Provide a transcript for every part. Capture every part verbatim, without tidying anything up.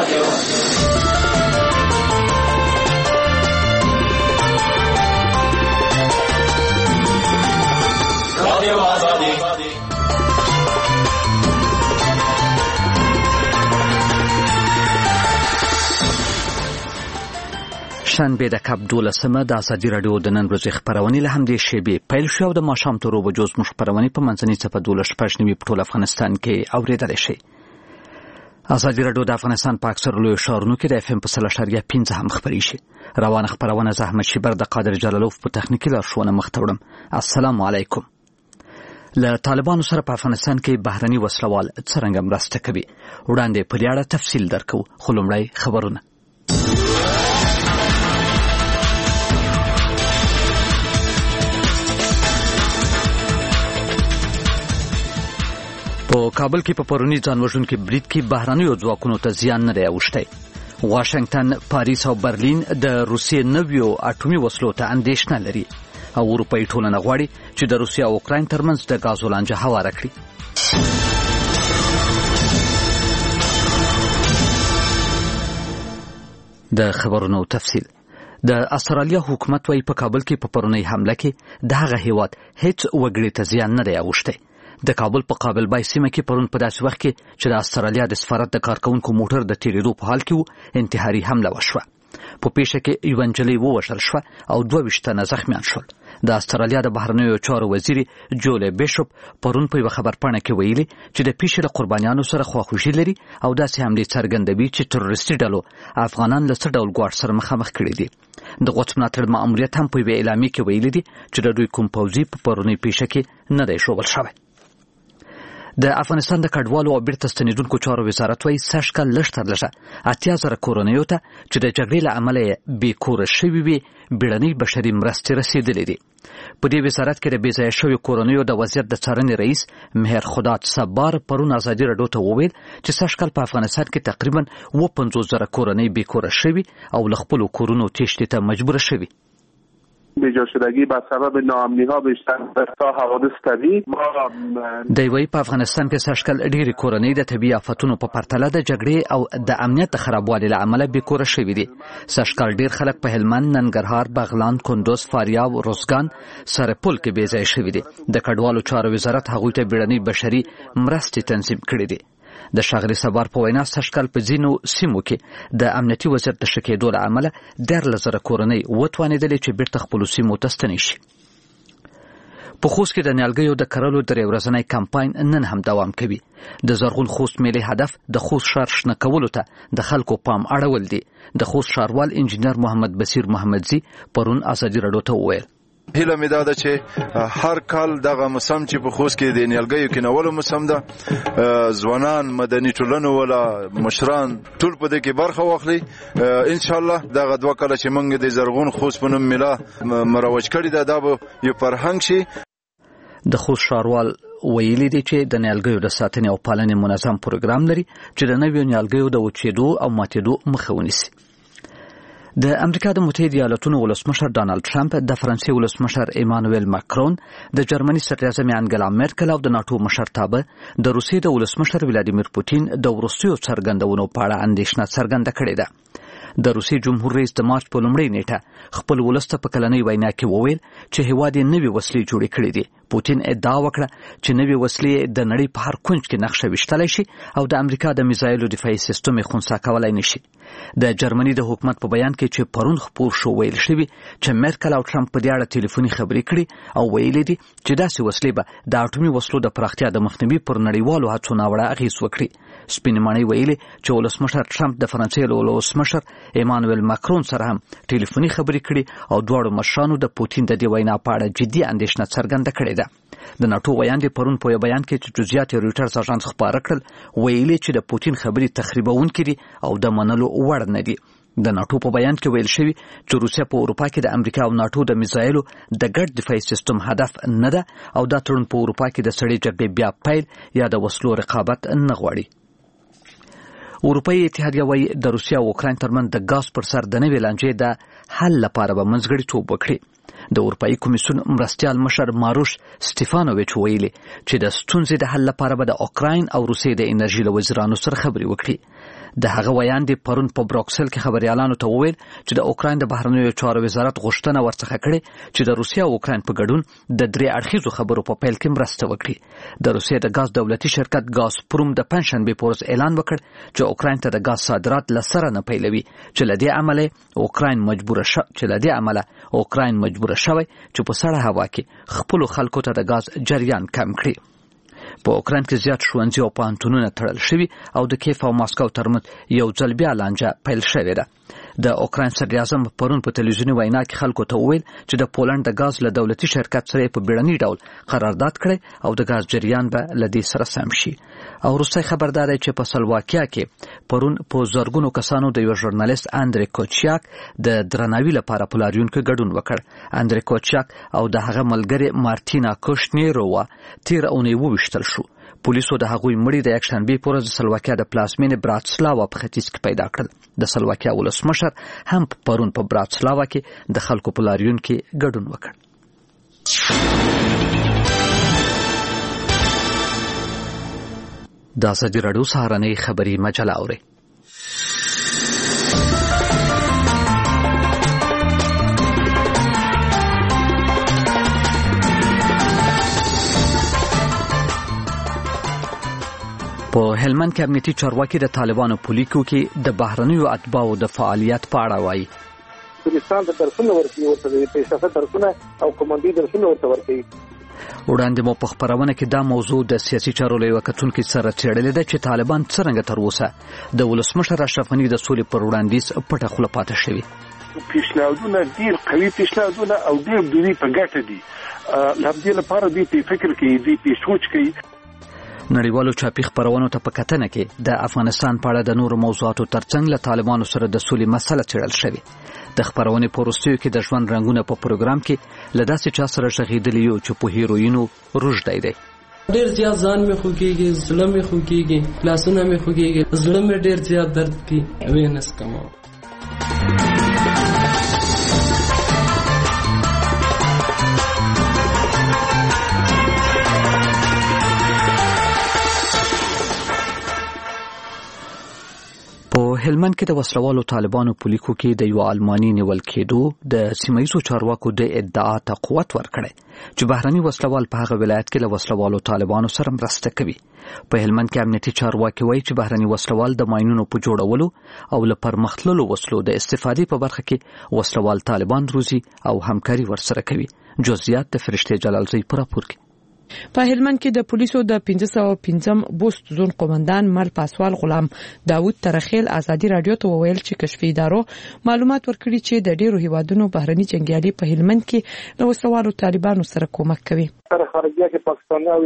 شنبه د کب دولسمه د ازادي راډیو د نن ورځې خپرونې له همدې شیبې پیل شو او د ماښام تر اووه بجو زموږ خپرونې په منځنۍ څپه دولس شپږ نوي په ټول افغانستان کې اورېدلی شئ. ازادي راډیو د افغانستان په اکثرو لویو ښارونو کې د اف ام په سل اشاریه پنځه هم خپرېږي. روانه خپرونه زه احمد شیبر د قادر جلالوف په تخنیکي لارښوونه مخته وړم. السلام علیکم. له طالبانو سره په افغانستان کې بهرني وسلوال څرنګه مرسته کوي وړاندې په دې اړه تفصیل درکو، خو لومړی خبرونه. په کابل کې په پرونی ځانوژونکي برید کې بهرنیو ځواکونو ته زیان نه دی اوښتی. واشنګټن، پاریس او برلین د روسیې نویو اټومي وسلو ته اندېښنه لري او اروپایي ټولنه غواړي چې د روسیې او اوکراین ترمنځ د غازو لانجه هواره کړي. د خبرونو تفصیل. د استرالیا حکومت وايي په کابل کې په پرونی حمله کې د هغه هیواد هیڅ وګړي ته زیان نه دی اوښتی. د کابل په قابل بای سیمه کې پرون په داسې وخت کې چې د استرالیا د سفارت د کارکونکو موټر د تیریدو په حال کې وو، انتحاري حمله وشوه. په پیښه کې یوه نجلۍ ووژل شوه او دوه ویشت تنه زخمیان شول. د استرالیا د بهرنیو چارو وزیر جولي بیشوپ پرون په یوه خبرپاڼه کې ویلي چې د پیښې له قربانیانو سره خواخوږي لري او داسې حملې څرګندوي چې تروریستي ډلو افغانان له څه ډول ګواښ سره مخامخ کړي دي. د قدس ملاتړ ماموریت هم په یوې اعلامیې کې ویلي دي چې د دوی کوم پوځي په پرونی پیښه کې نه دی ژوبل شوی. د افغانستان د کډوالو او بیرته ستنېدونکو چارو وزارت وايي سږ کال لږ تر لږه اتیا زره کورنیو ته چې د جګړې له امله یې بې کوره شوي وي بیړنۍ بشري مرستې رسېدلې دي. په دې وزارت کې د بې ځایه شویو کورنیو د وضعیت د څارنې رئیس مهر خدات صبار پرون ازادي راډیو ته وویل چې سږ کال په افغانستان کې تقریبا اووه پنځوس زره کورنۍ بې کوره شوي او له خپلو کورونو تېښتې ته مجبوره شوي. بیجا شدگی بر سبب ناامنی ها بیشتر تا حوادث طبیعی ما دوی په افغانستان کې سږ کال ډېرې کورنۍ د طبیعي آفتونو په پرتله د جګړې او د امنیت د خرابوالي له امله بې کوره شوي دي. سږ کال ډېر خلک په هلمند، ننګرهار، بغلان، کندوز، فاریاب، روزګان، سرپل کې بې ځایه شوي دي. د کډوالو چارو وزارت هغوی ته بیړنۍ بشري مرستې تنظیم کړي دي. د ښاغلي صبار په وینا سږ کال په ځینو سیمو کې د امنیتي وضعیت د ښه کېدو له امله دیارلس زره کورنۍ وتوانېدلې چې بیرته خپلو سیمو ته ستنې شي. په خوست کې د نیالګیو د کرلو درې ورځنی کمپاین نن هم دوام کوي. د زرغون خوست میلې هدف د خوست ښار شنه کولو ته د خلکو پام اړول دي. د خوست ښاروال انجینر محمد بصیر محمدزي پرون ازادي راډیو ته وویل هیله مې دا ده چې هر کال دغه موسم چې په خوست کې د نیالګیو کینولو موسم ده، ځوانان، مدني ټولنو ولا مشران ټول په دې کې برخه واخلي. ان شاء الله دغه دوه کاله چې موږ د زرغون خوست په نوم میله مروج کړی ده دا به یو فرهنګ شي. د خوست ښاروال ویلي دی چې د نیالګیو د ساتنې او پالنې منظم پروګرام لري چې د نویو نیالګیو د وچېدو او ماتېدو مخه ونیسي. د امریکا د متحده ایالاتونو ولسمشر ډانلډ ټرمپ، د فرانسې ولسمشر ایمانوئل ماکرون، د جرمني صدراعظم انګلا مرکل او د ناټو مشرتابه د روسیې د ولسمشر ولادیمیر پوتین د وروستیو څرګندونو په اړه اندېښنه څرګنده کړې ده. د روسیې جمهور رئیس د مارچ په لومړۍ نیټه خپل ولس ته په کلنۍ وینا کې وویل چې هیواد یې نوې وسلې جوړې کړې دي. پوتین ادعا وکړه چې نوې وسلې د نړۍ په هر کونج کې نقشه ویشتلی شي او د امریکا د میزایلو دفاعي سیستم یې خنثی کولی نشي. د جرمني د حکومت په بیان کې چې پرون خپور شو ویل شوي چې مرکل او ټرمپ په دې اړه ټلیفوني خبرې کړي او ویلي دي چې داسې وسلې به د اټومي وسلو د پراختیا د مخنیوي پر نړیوالو هڅو ناوړه اغېز وکړي. سپینې ماڼۍ ویلي چې ولسمشر ټرمپ د فرانسې له ولسمشر ایمانوئل ماکرون سره هم ټلیفوني خبرې کړي او دواړو مشرانو د پوتین د دې وینا په اړه جدي اندېښنه څرګنده کړې ده. د ناټو ویاندې پرون په یو بیان کې چې جزئیات یې رویټرز اژانس خپاره کړل ویلي چې د پوتین خبرې تخریبونکې دي او د منلو وړ نه دي. د ناټو په بیان کې ویل شوي چې روسیه په اروپا کې د امریکا او ناټو د میزایلو د ګډ دفاعي سیستم هدف نه ده او دا تړون په اروپا کې د سړې جګړې بیا پیل یا د وسلو رقابت نه غواړي. اروپایي اتحادیه وايي د روسیه او اوکراین ترمنځ د ګاز پر سر د نوې لانجې د حل لپاره به منځګړیتوب وکړي. د اروپایي کمیسیون مرستیال مشر ماروش سټیفانوویچ ویلي چې د ستونزې د حل لپاره به د اوکراین او روسیې د انرژي له وزیرانو سره خبرې وکړي. د هغه ویاندې پرون په بروکسل کې خبريالانو ته وویل چې د اوکراین د بهرنیو چارو وزارت غوښتنه ورڅخه کړې چې د روسیا او اوکراین په ګډون د درې اړخیزو خبرو په پیل کې مرسته وکړي. د روسیا د غاز دولتي شرکت غازپروم د پنځشنبه په ورځ اعلان وکړ چې اوکراین ته د غاز صادرات لسره نه پیلوي چې لدې عمله اوکراین مجبور شو چې لدې عمله اوکراین مجبور شوی چې په سړه هوا کې خپل خلکو ته د غاز جریان کم کړي. په اوکراین کې زیات ښوونځي او پوهنتونونه تړل شوي او د کیف او ماسکو ترمنځ یو ځل بیا لانجه پیل شوې ده. د اوکراین صدر اعظم پرون په تلویزیوني وینا کې خلکو ته وویل چې د پولند د غاز له دولتي شرکت سره په بیړني ډول قرارداد کړي او د غاز جریان به له دې سره سم شي. او روسي خبردار دی چې په سلواکیا کې پرون په زرګونو کسانو د یو ژورنالیست اندری کوچیاک د درناوي لپاره په لاریون کې ګډون وکړ. اندری کوچیاک او د هغه ملګری مارتینا کوشنیرووا تیر اونۍ وویشتل شو. پولیسو د هغوی مړي د یکشنبه په ورځ سلواکیا د پلازمینې براتسلاوا په ختیځ کې پیدا کړل. د سلواکیا ولسمشر هم پرون په براتسلاوا کې د خلکو په لاریون کې ګډون وکړ. د ازادي راډیو سهارنۍ خبري مجله اوري. په هلمند کې امنیتي چارواکي د طالبانو په لیکو کې د بهرنیو اتباعو د فعالیت په اړه وایي. پاکستان ته درسونه ورکوي ورته د پیشرفت درسونه او کمانډي درسونه ورته ورکوي. وړاندې مو په خبرونه کې دا موضوع د سیاسي چارو له وکتونکو سره څېړلې ده چې طالبان څنګه تر اوسه د ولسمشر اشرف غني د سولې پر وړاندیز پټه خوله پاتې شوي. پیشنهادونه ډیر قوي پیشنهادونه او ډیر دوی په ګټه دي. لابدې لپاره دوی په فکر کې دي په سوچ کې. نړیوالو چاپی خبرونو ته په کتنه کې د افغانستان په اړه د نورو موضوعاتو ترڅنګ له طالبانو سره د سولې مسله څېړل شوې. د خبرونې په وروستیو کې د ژوند رنګونه په پروګرام کې له داسې چا سره غږېدلی یو چې په هیروینو روږدی دی. ډېر زیات ځان مې خوږېږي، زړه مې خوږېږي، لاسونه مې خوږېږي، زړه مې ډېر زیات درد کوي، وینس کمه. په هلمند کې د وسلوالو طالبانو په لیکو کې د یو آلماني نیول کېدو د سیمایي چارواکو د ادعا ته قوت ورکړي چې بهرني وسلوال په هغه ولایت کې له وسلوالو طالبانو سره مرسته کوي. په هلمند کې امنیتي چارواکي وایي چې بهرني وسلوال د ماینونو په جوړولو او له پرمختللو وسلو د استفادې په برخه کې وسلوال طالبان روزي او همکاري ورسره کوي. جزئیات د فرشته جلالزی پر راپور کې. په هلمند کې د پولیسو د پنځه سوه پنځم بوست زون قومندان مل پاسوال غلام داوود ترخیل ازادي رادیو ته وویل چې کشفي ادارو معلومات ورکړي چې د ډیرو هیوادونو بهرني جنگیالي په هلمند کې له وسوالو طالبانو سره کومک کوي. خارجيه کې پاکستاني او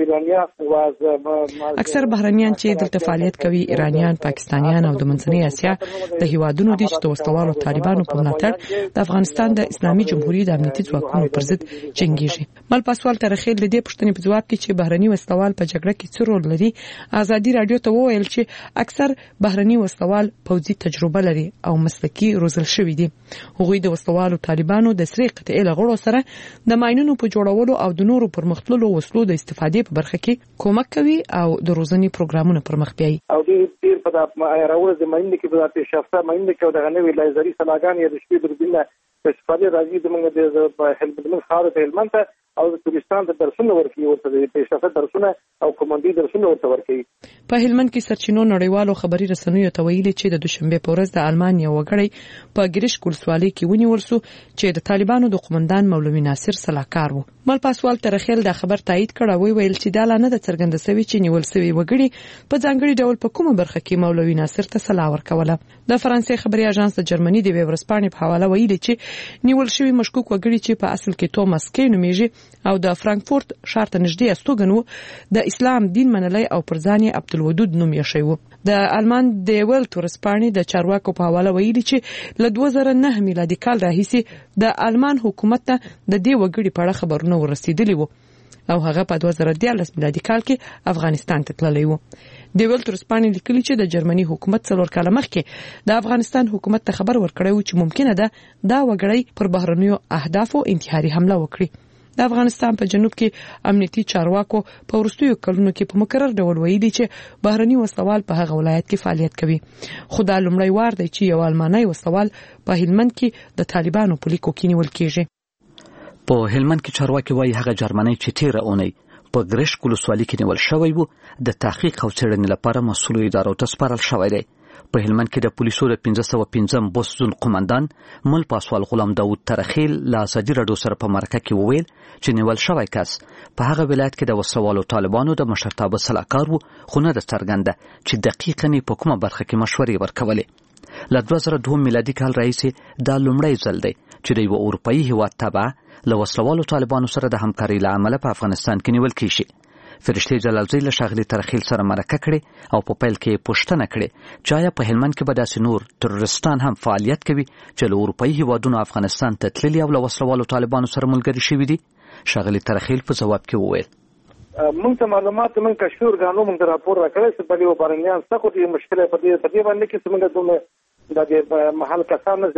ایرانیان اکثر بهرنیان چې دلته فعالیت کوي ایرانیان، پاکستانیان او د منځنۍ اسیا د هیوادونو دي چې د وسوالو طالبانو په ملاتړ د افغانستان د اسلامي جمهوریت د امنیتي ځواکونو پر ضد جنگیږي. مل پاسوال ترخیل د دې پوښتنې په جواب کې چې بهرني وسوال په جګړه کې څه رول لري ازادي رادیو ته وویل چې اکثر بهرني وسوال پوځي تجربه لري او مسلکي روزل شوي دي. هغوی د وسوالو طالبانو د سرې قطعې له غړو سره د ماینونو په جوړولو او د نورو پرمختللو وسلو د استفادې په برخه کې کومک کوي او د روزنې پروګرامونه پرمخ بیایي. او د تیر په راوړل د ماینونو کې په پیشرفته ماینونو کې د غنوي لیزري سلاګان یا د شپې دوربینه په استفادې راځي د موږ د هلمند خاور ته هلمند او د پاکستان د درسونه ورکوي ورته د پیشرفته درسونه او کمانډي درسونه ورته ورکوي. په هلمند کې سرچینو نړیوالو خبري رسنیو ته ویلي چې د دوشنبه په ورځ د آلمان یو وګړی په ګریش کولسوالۍ کې ونیول شو چې د طالبانو د قومندان مولوي ناصر سلاکار و. مل پاسوال ترخیل دا خبر تایید کړ او ویل چې دا لانه د څرګند سوي چې نیول سوي وګړي په ځانګړي ډول په کومه برخه کې مولوي ناصر ته سلا ورکوله. د فرانسې خبري اژانس د جرمني د ویورسپانې په حواله ویلي چې نیول شوی مشکوک وګړي چې په اصل کې توماس کی نومیږي او د فرانکفورت ښار ته نږدې استوګن و د اسلام دین منلای او پرځان عبدالودود نوم یې شوی و. د آلمان د ولټ ورسپانې د چارواکو په حواله ویلي چې له دوه زره نه میلادي کال راهیسې د آلمان حکومت ته د دې وګړي په اړه خبرونه ورسېدلي وو او هغه په دوه زره دیارلس میلادي کال کې افغانستان ته تللی و. د ولټ ورسپانې لیکلي چې د جرمني حکومت څلور کاله مخکې د افغانستان حکومت ته خبر ورکړی و چې ممکنه ده دا وګړی پر بهرنیو اهدافو انتحاري حمله وکړي. د افغانستان په جنوب کې امنیتي چارواکو په وروستیو کلونو کې په مکرر ډول ویلي چې بهرني وسلوال په هغه ولایت کې فعالیت کوي. خو دا لومړی وار دی چې یو المانی وسلوال په هلمند کې د طالبانو په لیکو کې نیول کیږي. په هلمند کې چارواکي وايي هغه جرمنی چې تیره اونۍ په ګرشک ولسوالۍ کې نیول شوی وو د تحقیق او څېړنې لپاره مسؤلو ادارو ته سپارل شوی دی. په هلمند کې د پولیسو د پنځه سوه پنځم بوس زون قومندان مل پاسوال غلام داوود ترخیل له ازادي راډیو سره په مرکه کې وویل چې نیول شوی کس په هغه ولایت کې د وسلوالو طالبانو د مشرتابه سلاکار وو، خو نه ده څرګنده چې دقیقاً په کومه برخه کې مشورې ورکولې. له دوه زره دوه میلادي کال راهیسې دا لومړی ځل دی چې د یو اروپایي هیواد تبع له وسلوالو طالبانو سره د همکارۍ له امله په افغانستان کې نیول کیږي. فرشتي جلالزی له ښاغلي ترخیل سره مرکه کړې او په پیل کې پوښتنه کړې چې آیا په هلمند کې به داسې نور تروریستان هم فعالیت کوي چې له اروپایي هیوادونو افغانستان ته تللي او له وسلوالو طالبانو سره ملګري شوي دي. ښاغلي ترخیل په ځواب کې وویل مونږ ته معلومات مونږ کشفي ارګانو مونږ راپور راکړی چې په دې بارنیان څه خو دې مشکله په دې په دې باندې کې څنګه دومره د محل کسان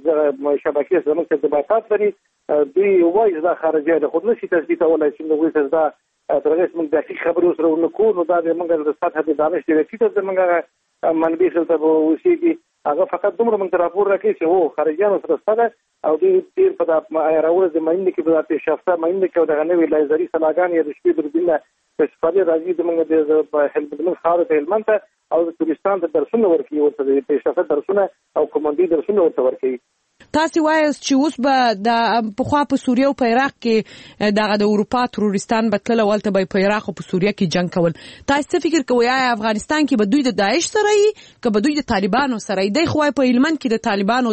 د شبکې زموږ ارتباطات لري دوی وایي دا خارجي د خود نشي تثبیتولای چې موږ دا ترغیس موږ دقیق خبرې سره ونکو نو دا د موږ د سطح د دانش دی چې د موږ منبع سره وسیږي هغه فقط دومره موږ راپور راکړي چې هو خارجيانو سره سره او دوی تیر په د راول د ماینده کې په پیشرفته ماینده کې د غنوي لایزري سلاګان یا د شپې دربینه په استفاده راځي د موږ د هلمند خاور ته هلمند او د تورستان د درسونه ورکي ورته د پیشرفته درسونه او کومندي درسونه ورته ورکي. تاسو وایئ چې اوس به د پخوا په سوریه او په عراق کې دغه د اروپا تروریستان بتل ولته به په عراق او په سوریه کې جنگ کول. تاسو څه فکر کوئ آیا افغانستان کې به دوی د داعش سره وي که به دوی د طالبانو سره وي؟ دی خو په هلمند کې د طالبانو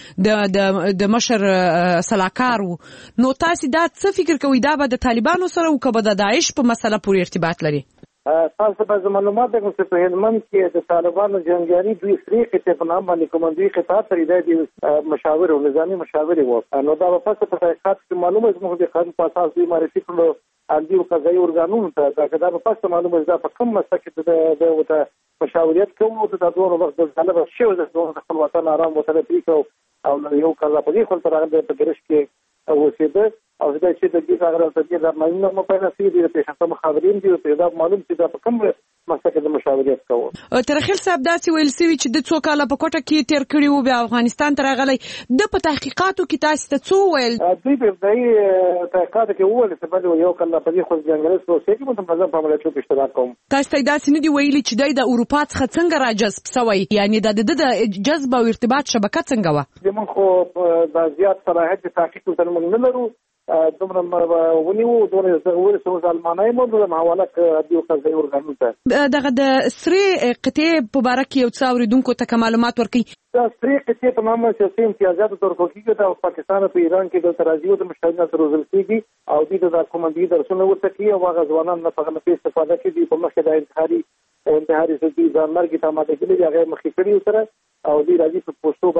د د د مشر سلاکار وو، نو تاسو دا څه فکر کوئ دا به د طالبانو سره او که به د داعش په مسله پورې ارتباط لري؟ تاسو به معلومات درکړم چې په هلمند کې د طالبانو جنګیالي دوی سری قطعې په نام باندې کومندوي قطعه ترې د مشاور او نظامي مشاور وو. نو دا په پاسه په حقیقت کې معلومه زموږ د قانون په اساس دوی معرفي کړو اندي او قضایي ارګانونو ته دا دا په پاسه معلومه ده په کوم مسله کې د د مشاوريت کوو د دوه وخت د طالب شو د خپل وطن آرام وطن پریکو او یو کله په دې خپل ترغه په ګرش کې اوسېده او دا چې د دې هغه د دې د ماینه مو په نصیب دي په شخصه مخابرین دي او دا معلوم چې دا په کوم مسله د مشاوريت کوو. ترخیل صاحب داسې ویل سوي چې د څو کاله په کوټه کې تیر کړی وو بیا افغانستان ته راغلی د په تحقیقاتو کې تاسو ته څه ویل؟ دوی په ابتدایي تحقیقاتو کې وویل چې بل یو کله په دې خو ځنګل سره چې کوم منظم په عملیاتو کې اشتراک کوم. تاسو ته داسې نه دی ویلي چې د اروپا څخه څنګه راجذب شوی، یعنی د د جذب او ارتباط شبکه څنګه و؟ موږ خو د زیات صلاحیت تحقیق تر موږ نه لرو دومره ونیو دومره زغور سوز المانای مو د حواله دیو قضایي ارګانونو ته دغه د سری قطعې په باره کې یو څه اوریدونکو ته معلومات ورکړي. دا سری قطعې په نامه سیاسي امتیازات ترکو کېږي د پاکستان په ایران کې د ترازیو د مشاهدات روزل کېږي او د د کومندي درسونه ورته کوي او هغه ځوانان نه په غلطه استفاده کوي په مخه د انتحاري انتحاري سدي ځان مرګ ته ماته کېږي هغه مخې کړی سره او دی راځي په پوسټو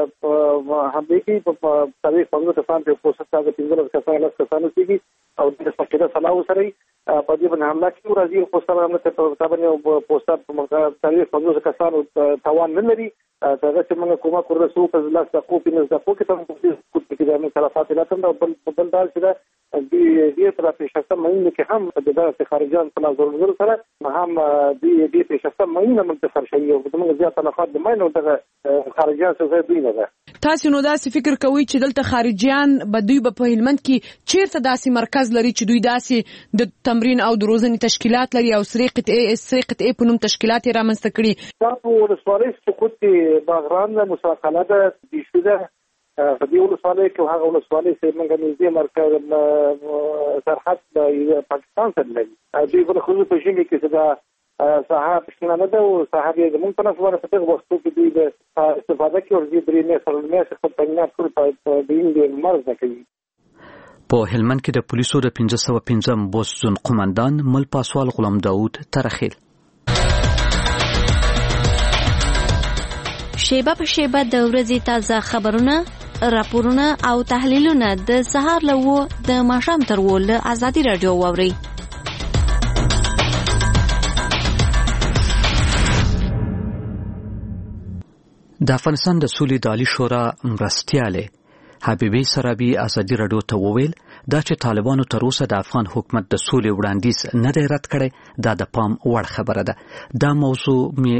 باندې هم دې کې په سوي څنګه ته سان په پوسټ څنګه پینځل کسان لاس کسانو کېږي او د فقره صلاح سره په دې باندې حمله کوي راځي په پوسټ باندې په تابانه او پوسټ په مقابل سوي څنګه کسانو توان نه لري هغه چې موږ کومه کور رسو په لاس تاسو په نس د پوکې ته کوم کې د خلافات لاتم او بل بل دال چې دی دې تر په شخصه مېنه کې هم د دغه خارجان په نظر سره هم دی دې په شخصه مېنه منتخب شوی او موږ زیات خلافات د مېنه دغه خارجان څخه دوی نه ده. تاسو نو داسې فکر کوئ چې دلته خارجيان به دوی په هلمند کې چیرته داسې مرکز لري چې دوی داسې د تمرین او د روزنې تشکیلات لري او سری قطعې سری قطعې په نوم تشکیلات یې رامنځته کړي؟ دا په ولسوالۍ سقوط باغران مساقله ده د شوده په دې ولسوالۍ کې هغه ولسوالۍ چې موږ نږدې مرکز سرحد د پاکستان سره لري دوی په خصوص په شینګ کې دا صحاب شنه ده او صحابي زموږ په نسبت په دغه وختو کې دوی د استفاده کوي او دوی درې نه سره نه څه په نه ټول په دې مرز نه کوي. په هلمند کې د پولیسو د پنځه سوه پنځم بوس زون قومندان مل پاسوال غلام داوود ترخیل شیبه په شیبه د ورځې تازه خبرونه، راپورونه او تحلیلونه د سهار له و د ماښام تر و له ازادي راډیو واورئ. د افغانستان د سولې د عالی شورا مرستیاله حبیبي سرابي ازادي راډیو ته وویل دا چې طالبانو تر اوسه د افغان حکومت د سولې وړاندیز نه دی رد کړی دا د پام وړ خبره ده. دا موضوع می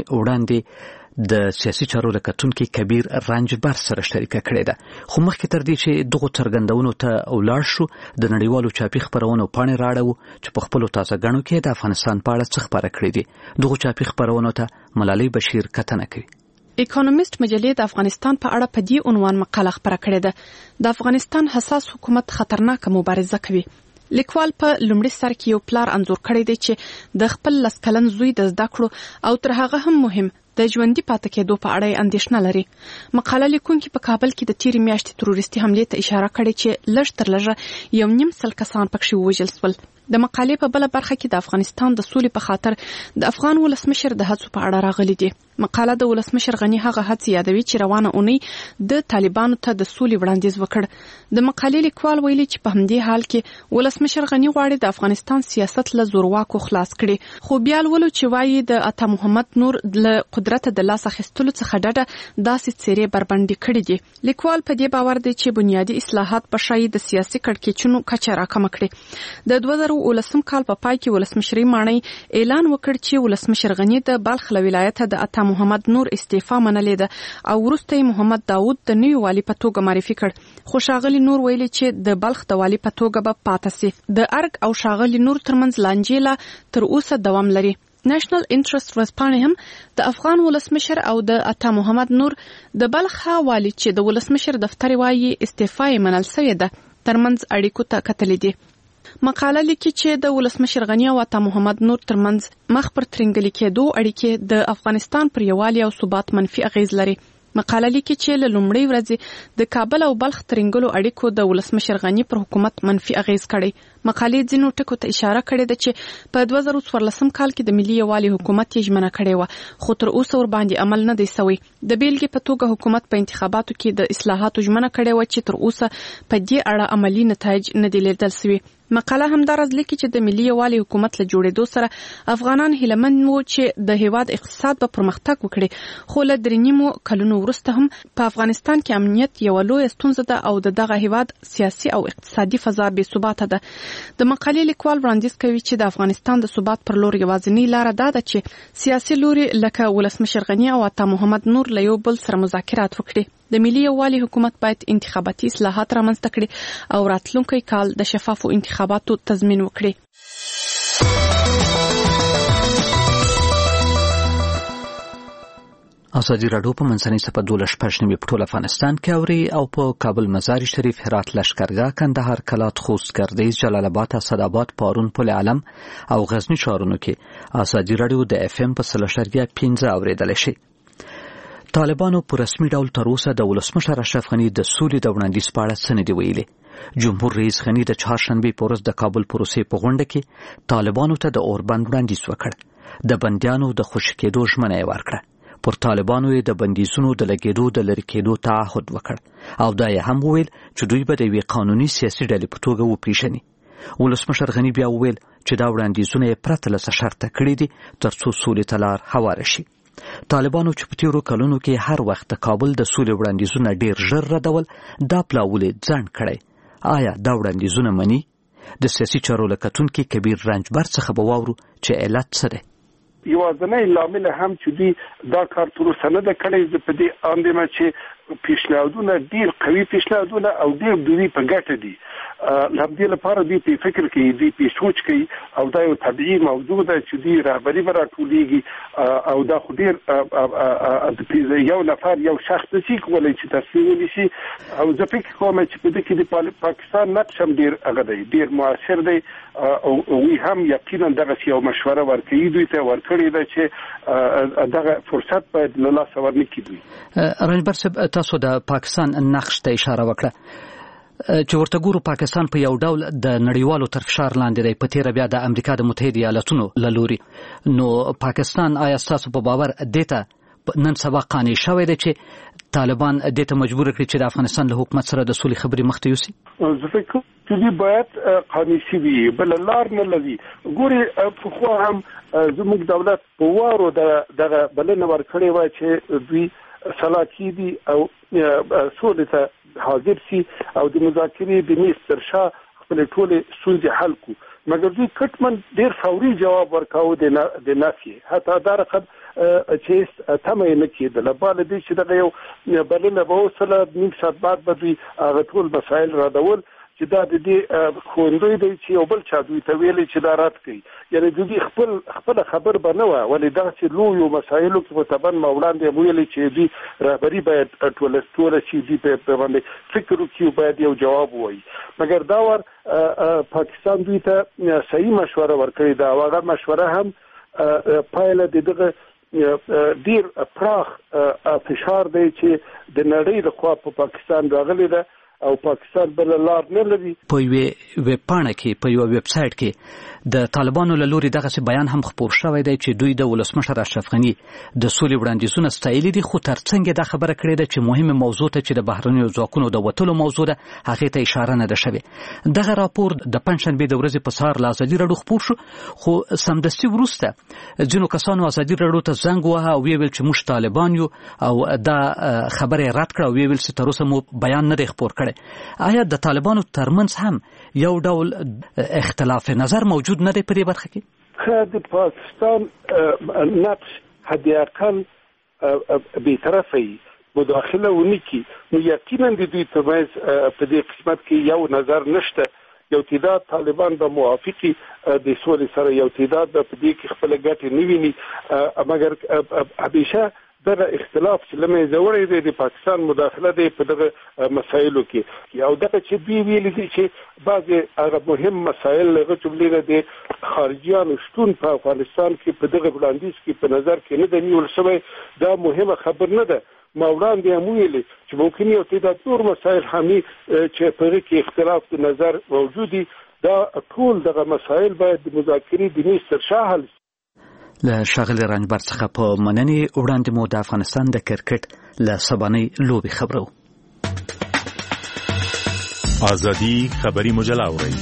وړاندې د سیاسي چارو لکتونکي کبیر رنجبر سره شریکه کړې ده. خو مخکې تر دې چې دغه څرګندونو ته ولاړ شو د نړیوالو چاپي خبرونو پاڼې راړو چې په خپل تازه غنو کې د افغانستان په اړه څه خبره کړې دي. دغه چاپي خبرونو ته ملالۍ بشیر کتنه کوي. اکونومیست مجلې د افغانستان په اړه په دې عنوان مقاله خپره کړې ده. د افغانستان حساس حکومت خطرناکه مبارزه کوي. لیکوال په لومړي سر کې یو پلار انځور کړی دی چې د خپل لس کلن زوی د زده کړو او تر هغه هم مهم د ژوندۍ پاتې کېدو په اړه اندېښنه لري. مقاله لیکونکي په کابل کې د تیرې میاشتې تروریستي حملې ته اشاره کړې چې لږ تر لږه یو نیم سل کسان پکې ووژل شول. د مقالې په بل برخه کې د افغانستان د سولې په خاطر د افغان ولسمشر د هڅو په اړه راغلي دي. مقاله د ولسمشر غنی هغه هڅې یادوي چې روانه اونۍ د طالبانو ته د سولې وړاندیز وکړ. د مقالې لیکوال ویلي چې په همدې حال کې ولسمشر غنی غواړي د افغانستان سیاست له زورواکو خلاص کړي. خو بیا ولو چې وایي د عطا محمد نور له قدرت د لاس اخیستلو څخه ډډه داسې څیرې بربنډې کړې دي. لیکوال په دې باور دی چې بنیادی اصلاحات به شاید د سیاسي کړکېچونو کچه راکمه کړي. د دوه زره ولسم کال په پای کې ولسمشري ماڼۍ اعلان وکړ چې ولسمشر غنی د بلخ له ولایت د عطا محمد نور استعفا منلې ده او وروسته محمد داوود د نوي والی په توګه معرفي کړ. خو شاغلی نور ویلي چې د بلخ د والی په توګه به پاتې سي. د ارګ او شاغلی نور ترمنځ لانجې تر اوسه دوام لري. نېشنل انټرست ورځپاڼې هم د افغان ولسمشر او د عطا محمد نور د بلخ والی چې د ولسمشر دفتر وايي استعفا یې منل شوې ده ترمنځ اړیکو ته کتلې دي. مقاله لیکي چې د ولسمشر غنی او عطا محمد نور ترمنځ مخ پر ترنګلي کېدو اړیکې د افغانستان پر یووالي او ثبات منفي اغیز لري. مقاله لیکي چې له لومړۍ ورځې د کابل او بلخ ترنګلو اړیکو د ولسمشر غنی پر حکومت منفي اغیز کړی. مقالې ځینو ټکو ته اشاره کړې ده چې په دوه زره څوارلسم کال کې د ملي یووالي حکومت یې ژمنه کړې وه خو تر اوسه ور باندې عمل نه دی شوی. د بیلګې په توګه حکومت په انتخاباتو کې د اصلاحاتو ژمنه کړې وه چې تر اوسه په دې اړه عملی نتایج نه دي لیدل شوي. مقاله همدارس لیکي چې د ملي یووالي حکومت له جوړېدو سره افغانان هیلمن وو چې د هیواد اقتصاد به پرمختګ وکړي. خو له درې نیمو کلونو وروسته هم په افغانستان کې امنیت یوه لویه ستونزه ده او د دغه هیواد سیاسي او اقتصادي فضا بې ثباته ده. د مقالې لیکوال وړاندیز کوي چې د افغانستان د ثبات پر لور یوازینۍ لاره دا ده چې سیاسي لوري لکه ولسمشر غنی او عطا محمد نور له یو بل سره مذاکرات وکړي. د ملي یووالي حکومت باید انتخاباتي اصلاحات رامنځته کړي او راتلونکي کال د شفافو انتخاباتو تضمین وکړي. ازادي راډیو په منځنۍ صفحه دولس شپږ نوي په ټول افغانستان کې اوري او په کابل مزار شریف هرات لشکرګاه کندهار کلات خوست ګردیز جلال آباد اسداباد پارون پل علم او غزنی ښارونو کې ازادي راډیو د اف ام په سلشریا پنځه اوریدل شي. طالبانو په رسمي ډول تر اوسه د ولسمشر اشرف غنی د سولې د وړاندیز په اړه څه نه دي ویلي. جمهور رئیس غنی د چهارشنبه په ورځ د کابل پروسې په غونډه کې طالبانو ته د اوربند وړاندیز وکړ. د بندیانو د خوشی کېدو ژمنه یې ورکړه. پر طالبانو یې د بندیزونو د لګېدو د لرې کېدو تعهد وکړ او دا یې هم وویل چې دوی به د یوې قانوني سیاسي ډلې په توګه وپېژني. ولسمشر غنی بیا وویل چې دا وړاندیزونه یې پرته له څه شرطه کړي دي تر څو سولې ته لار هواره شي. طالبانو چې په تیرو کلونو کې هر وخت د کابل د سولې وړاندیزونه ډیر ژر ردول دا پلاولې ځنډ کړی. آیا دا وړاندیزونه مني؟ د سیاسي چارو لکتونکي کبیر رنجبر څخه به واورو چې علت څه دی. یوازینی لامل هم چې دوی دا کار تر اوسه نه ده کړی. زه په دې اند یم چې پیشنهادونه ډیر قوي پیشنهادونه او ډیر دوی په ګټه دي. له همدې لپاره دوی په فکر کوي دوی په سوچ کوي او دا یو طبیعي موضوع ده چې دوی رهبري به راټولېږي او دا خو ډیر یو نفر یو شخص نشي کولی چې تصمیم ونیسي. او زه فکر کوم چې په دې کې د پاکستان نقش هم ډیر هغه دی ډیر مؤثر دی او وی هم یقینا دغه یو مشوره ورکوي دوی ته ورکړې ده چې دغه فرصت باید له لاسه ورنکړي دوی. رنجبر صاحب تاسو د پاکستان نقش ته اشاره وکړه چې ورته ګورو پاکستان په یو ډول د نړیوالو تر فشار لاندې دی په تیره بیا د امریکا د متحده ایالاتونو له لوري. نو پاکستان آیا ستاسو په باور دې ته نن سبا قانع شوی دی چې طالبان دې ته مجبور کړي چې د افغانستان له حکومت سره د سولې خبرې مخ ته یوسي؟ زه فکر کوم چې دوی باید قانع شوي بل لار نه لري. ګورې پخوا هم زموږ دولت په وارو دغه بلنه ورکړې وه چې دوی سلاکي دي او سولې ته حاضر شي او د مذاکرې د میز تر شا خپل ټولې ستونزې حل کو، مګر دوی کټمن ډیر فوري جواب ورکاو د نفي، حتی دا رقم چې تمه نه کېدله. بله دې چې دغه یو بلنه به وسله نیم ساعت بعد به دوی هغه ټول مسایل رادول چې دا د دې ښوونځی دی چې یو بل چا دوی ته ویلي چې دا رد کوي. یعنې دوی خپل خپله خبر به نه وه، ولې داسې لویو مسایلو کې متبن ما وړاندې ویلي چې دوی رهبري باید ټوله ټوله چې دوی په باندې فکر وکړي، باید یو جواب ووایي. مګر دا ور پاکستان دوی ته صحیح مشوره ورکړې ده او هغه مشوره هم پایله د دغه ډیر پراخ فشار دی چې د نړۍ لخوا په پاکستان راغلی ده او پاکستان بل لار نه لري. په یوه ویب پاڼه کې په یوه ویب سایټ کې د طالبانو له لوري دغه بیان هم خپور شوی دی چې دوی د ولسمشر اشرف غني د سولې وړاندیزونه ستایلي دي، خو ترڅنګ دا خبره کړې ده چې مهمه موضوع ته چې د بهرنیو ځواکونو د وتلو موضوع ده هغې ته اشاره نه ده شوې. دغه راپور د پنجشنبې د ورځې په سهار له ازادي راډیو خپور شو، خو سمدستي وروسته ځینو کسانو ازادي راډیو ته زنګ ووهه او ویل چې موږ طالبان یو او دا خبره رد کړه او ویل چې تر اوسه مو بیان نه دی خپور کړی. آیا د طالبانو ترمنځ هم یو ډول اختلاف نظر موجود نه دی په دې برخه کې؟ د پاکستان نقش حداقل بیطرفه مداخله ونکي، نو یقینا د دوی ترمنځ په دې قسمت کې یو نظر نشته. یو تعداد طالبان به موافقي د سولې سره، یو تعداد به په دې کې خپل ګټې نه ویني، مګر همیشه دغه اختلاف چې لمه زوړې دی د پاکستان مداخله دی په دغه مسایلو کې. او دغه چې دوی ویلي دي چې بعضې هغه مهم مسایل له جملې نه د خارجیانو شتون په افغانستان کې په دغه وړاندیز کې په نظر کې نه دی نیول شوی، دا مهمه خبر نه ده. ما وړاندې هم ویلي چې ممکن یو تعداد نور مسایل همي چې په هغې کې اختلاف د نظر موجود دي، دا ټول دغه مسایل باید د مذاکرې د میز تر شا حل شي. له ښاغلي رنجبر څخه په مننې وړاندې مو د افغانستان د کرکټ له سبانۍ لوبې خبرو. ازادي خبري مجله اورئ.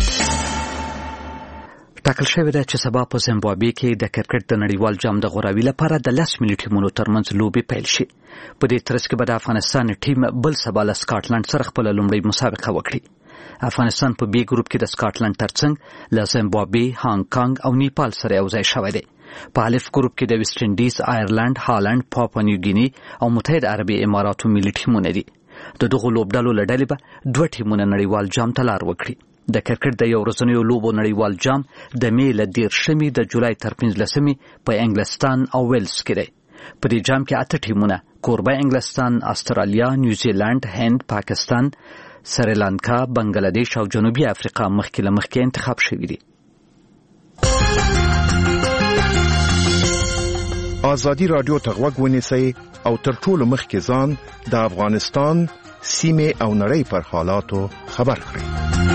ټاکل شوې ده چې سبا په زیمبابوې کې د کرکټ د نړیوال جام د غوراوي لپاره د لس ملي ټیمونو ترمنځ لوبې پیل شي. په دې ترڅ کې به د افغانستان ټیم بل سبا له سکاټلند سره خپله لومړۍ مسابقه وکړي. افغانستان په بي ګروپ کې د سکاټلند ترڅنګ له زیمبابوې، هانګ کانګ او نیپال سره یو ځای شوی دی. په الف ګروپ کې د ویسټ انډیز، آیرلند، هالند، پاپوا نیوګیني او متحده عربي اماراتو ملي ټیمونه دي. د دغو لوبډلو له ډلې به دوه ټیمونه نړیوال جام ته لار وکړي. د کرکټ د یو ورځنیو لوبو نړیوال جام د مې له دیرشمې د جولای تر پنځلسمې په انګلستان او ویلز کې دی. په دې جام کې اته ټیمونه کوربه انګلستان، استرالیا، نیوزیلند، هند، پاکستان، سریلانکا، بنگلادیش او جنوبي افریقا مخکې له مخکې انتخاب شوي دي. ازادي راډیو ته غوږ ونیسئ او تر ټولو مخکې ځان د افغانستان سیمې او نړۍ پر حالاتو خبر کړئ.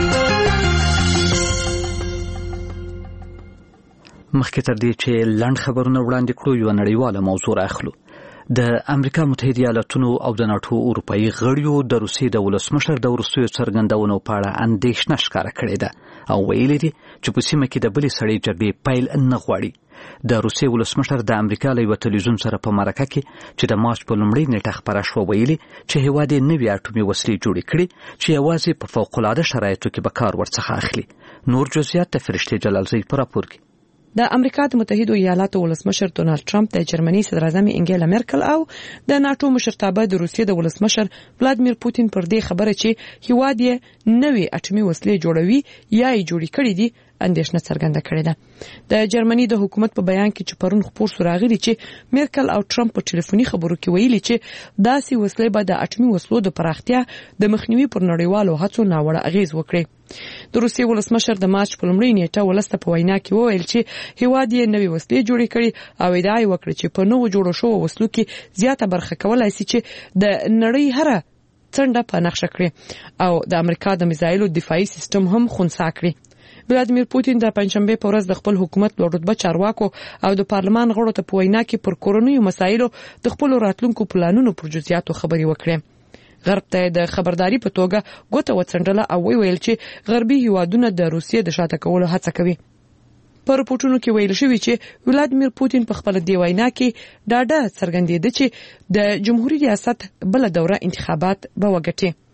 مخکې تر دې چې لنډ خبرونه وړاندې کړو، یوه نړیواله موضوع راخلو. د امریکا متحده ایالاتونو او د ناټو اروپایي غړیو د روسیې د ولسمشر د وروستیو څرګندونو په اړه اندېښنه ښکاره کړې ده او ویلي دي چې په سیمه کې د بلې سړې جګړې پیل نه غواړي. د روسیې ولسمشر د امریکا له یوه تلویزیون سره په مرکه کې چې د مارچ په لومړۍ نیټه خپره شوه ویلي چې هېواد یې نوې اټومي وسلې جوړې کړي چې یوازې په فوق‌العاده شرایطو کې به کار ورڅخه اخلي. نور جزئیات د فرشتې جلالزی په راپور کې. د امریکا د متحده ایالاتو ولسمشر ډونالد ټرمپ، د جرمني صدر اعظم انګیلا مرکل او د ناټو مشرتابه د روسیې د ولسمشر ولادیمیر پوتین پر دې خبره چې هیواد یې نوې اټومي وسلې جوړوي یا یې جوړې کړې دي اندېښنه څرګنده کړې ده. د جرمني د حکومت په بیان کې چې پرون خپور سو راغلي چې مرکل او ټرمپ په ټلیفوني خبرو کې ویلي چې داسې وسلې به د اټومي وسلو د پراختیا د مخنیوي پر نړیوالو هڅو ناوړه اغیز وکړي. د روسیې ولسمشر د مارچ په لومړۍ نیټه ولسته په وینا کې وویل چې هیواد یې نوې وسلې جوړې کړې او ادعا یې وکړه چې په نوو جوړو شوو وسلو کې زیاته برخه کولای شي چې د نړۍ هره څنډه په نقشه کړي او د امریکا د میزایلو دفاعي سیستم هم خنثی کړي. ولادیمیر پوتین د پنځشنبه په ورځ د خپل حکومت لوړ رتبه چارواکو او د پارلمان غړو ته په وینا کې پر کورونیو مسایلو د خپل راتلونکو پلانونو پر جزئیاتو خبري وکړي. غرب ته د خبرداري په توګه ګوته وڅنډله او ویل چې غربي هیوادونه د روسیې د شاته کولو هڅه کوي. په رپورټونو کې ویل شوی چې ولادیمیر پوتین په خپل دی وینا کې ډاډه څرګندېده چې د جمهوریت ریاست بل دوره انتخابات به وګټي.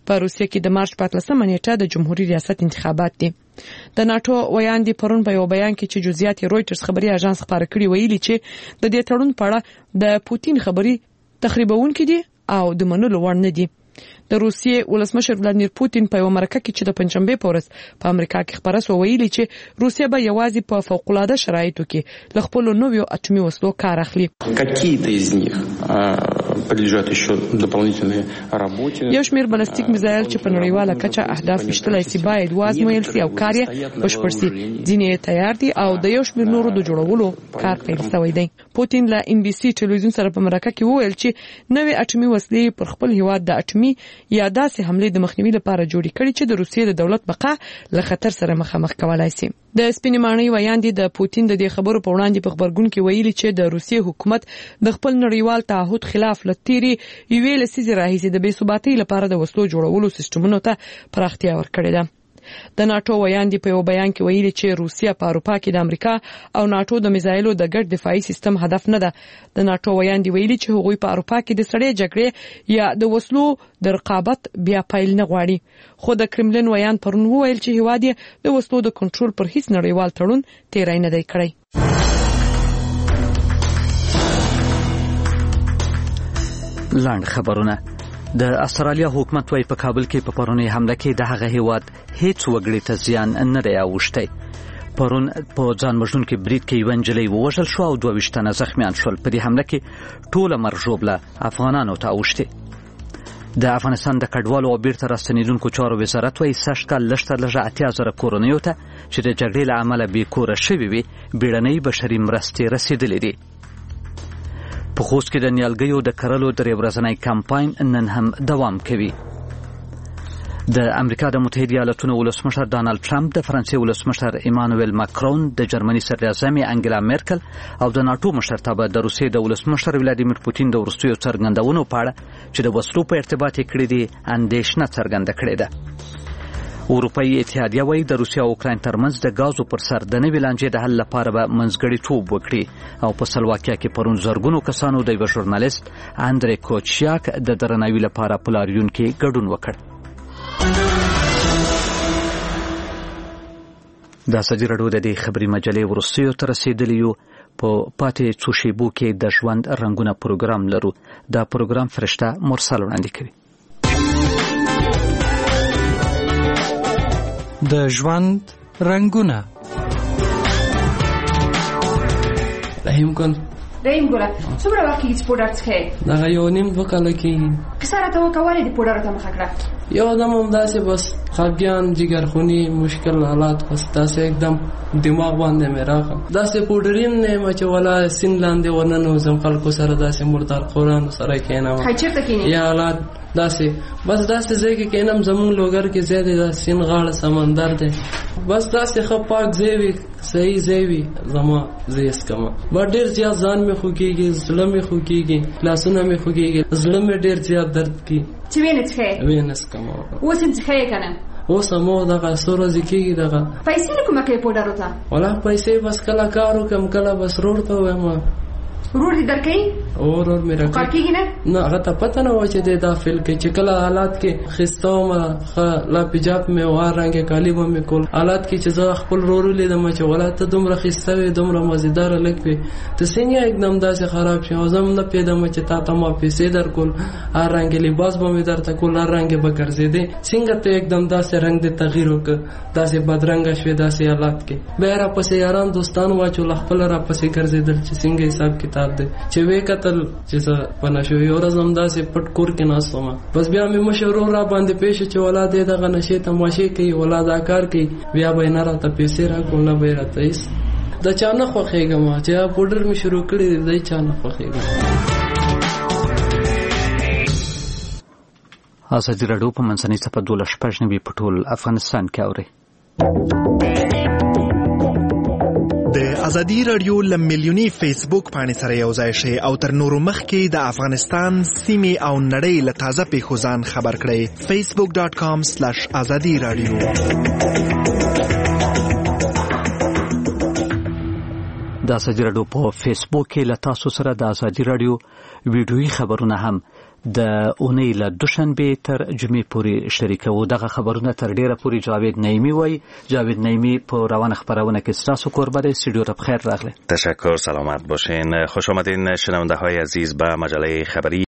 په روسیه کې د مارچ په اتلسمه نیټه د جمهوریت ریاست انتخابات دي. د ناتو ویاندې پرون په یو بیان کې چې جزئیات رويټرز خبري اژانس خبره کړي ویلي چې د دې تړون په اړه د پوتین خبري تخریبونکې دي او د منلو وړ نه دي. د روسیې ولسمشر ولادیمیر پوتین په یو مرکه کې چې د پنځشنبه په ورځ په امریکا کې خبره سو ویلي چې روسیه به یوازې په فوق العاده شرایطو کې له خپل نوو اټومي وسلو کار اخلي. یو شمېر بلستیک میزایل چې په نړیواله کچه اهداف وشتلای سي باید وازمویل سي او کار یې بشپړ سي. ځینې تیار دي او د یو شمېر نورو د جوړولو کار پیل شوی دی. پوتین له ام بي سي ټلویزیون سره په مرکه کې وویل چې نوې اټومي وسلې پر خپل هیواد د اټومي یا داسې حمله د مخنیوي لپاره جوړې کړي چې د روسیې د دولت بقا له خطر سره مخامخ کولای شي. د سپینمانۍ ویاندې د پوتین د دې خبرو په وړاندې په خبرګون کې ویلي چې د روسیې حکومت د خپل نړیوال تعهد خلاف لتيري یوې لسیزې راهیسې د بې ثباتۍ لپاره د وسلو جوړولو سیستمونو ته پراختیا ورکړې ده. د ناتو ویاندې په یو بیان کې ویلي چې روسیه په اروپا کې د امریکا او ناتو د میزایلو د ګډ دفاعي سیستم هدف نه ده. د ناتو ویاندې ویلي چې هغوی په اروپا کې د سړې جګړې یا د وسلو د رقابت بیا پیل نه غواړي. خو د کرملین ویان پرون وویل چې هیواد یې د وسلو د کنټرول پر هیڅ نړیوال تړون تیری نه دی کړی. لاند خبرونه. د استرالیا حکومت وايي په کابل کې په پرونی حمله کې د هغه هیواد هیڅ وګړي ته زیان نه دی اوښتی. پرون په ځان وژونکي برید کې یو نجلۍ ووژل شو او دوه ویشت تنه زخمیان شول. په دې حمله کې ټوله مرجوبله افغانانو ته اوښتي. د افغانستان د کډوالو او بیرته راستنیدونکو چارو وزارت وايي سږ کال لږ تر لږه اتیا زره کورنیو ته چې د جګړې له امله بې کوره شوي وي بیړنۍ بشري مرستې رسیدلې دي. په خوست کې د نیالګیو د کرلو درې ورځنی کمپاین نن هم دوام کوي. د امریکا د متحده ایالاتونو ولسمشر ډانلډ ټرمپ، د فرانسې ولسمشر ایمانوئل ماکرون، د جرمني صدراعظم انګلا میرکل او د ناتو مشرتابه د روسیې د ولسمشر ولادیمیر پوتین د وروستیو څرګندونو په اړه چې د وسلو په ارتباط یې کړې دي اندېښنه څرګنده کړې ده. اروپایي اتحادیه وايي د روسیې او اوکراین ترمنځ د غازو پر سر د نوې لانجې د حل لپاره به منځګړیتوب وکړي او په سلواکیا کې پرون زرګونو کسانو د یو ژورنالیست اندرې کوچیاک د درناوي لپاره په لاریون کې ګډون وکړ. دا سجی رډو د دې خبري مجلې ورسېو تر رسیدلی یو په پاتې څو شیبو کې د ژوند رنگونه پروګرام لرو. دا پروګرام فرشته مرسل وړاندې کوي. د ژوند رنگونه. رحیم کن رحیم ګوره څومره وخت کې چې پوډر څخه دا یو نیم دوه کاله کې کسره ته وکولې د پوډر ته مخه کړه یو دم هم داسې بس خفګان جګرخونی مشکل حالات بس داسې एकदम دماغ باندې مې راغله داسې پوډرین نه مچ ولا سین لاندې ورننو زم خلکو سره داسې مردار قران سره کینم خچرته کینې یا حالات داسې بس داسې ځای کې کینم زمون لوګر کې زیاده د سین غاړه سمندر دی بس داسې خپاک زیوی صحیح زیوی زما زیس کما با ډیر زیات ځان مې خوږیږي زړه مې خوږیږي لاسونه مې خوږیږي زړه مې ډیر زیات درد کوي چې وینې څه وینس کما اوس څه کنه اوس مو دغه سورو ځکیږي دغه پیسې کومه کې پوډر وتا ولا پیسې بس کلا کارو کم کلا بس روړ ته وایم ورور دې درکې اور اور میرا کارکیږي نه نه هغه ته پته نه و چې د داخل کې چې کله حالات کې خستوم لا پجاب مې وار رنګ کالی و مې کول حالات کې چې زه خپل رور لیدم چې ولاته دومره خستوي دومره مزیدار لکوي ته څنګه एकदम داسې خراب شي او زم نه پیدا مې چې تا ته ما پیسې درکول هر رنګ لباس به مې درته کول هر رنګ به ګرځېدې څنګه ته एकदम داسې رنگ دې تغییر وک داسې بدرنګ شوي داسې حالات کې به را پسې یاران دوستان واچو خپل را پسې ګرځېدل چې څنګه حساب کتاب دی چې وې قتل چې پنه شو یو ورځم داسې پټ کور کې ناسوم بس بیا مې مشورو را باندې پېښ چې ولادت دغه نشي تماشې کوي ولادت کار کوي بیا به نه راته پیسې را کوم نه به راته هیڅ د چا نه خوښېږم چې پوډر مې شروع کړی دی چا نه خوښېږم. ازادي راډیو په منځنۍ صفحه دوله شپږ نوي په ټول افغانستان کې اوري. د ازادي راډیو لملیونی فیسبوک باندې سره یو ځای شي او تر نورو مخکې د افغانستان سیمې او نړۍ له تازه پیښو ځان خبر کړئ facebook dot com slash azadi radio. د ازادي رادیو په فیسبوک کې له تاسو سره د ازادي رادیو ویډیويي خبرونه هم د اونۍ له دوشنبه تر جمعې پورې شریکو. دغه خبرونه تر ډیره پورې جاوید نعیمی وای. جاوید نعیمی په روان خبرونه کې ستاسو قربت استودیو را بخیر راغله. تشکر، سلامت باشین. خوش آمدین شنونده های عزیز به مجله خبری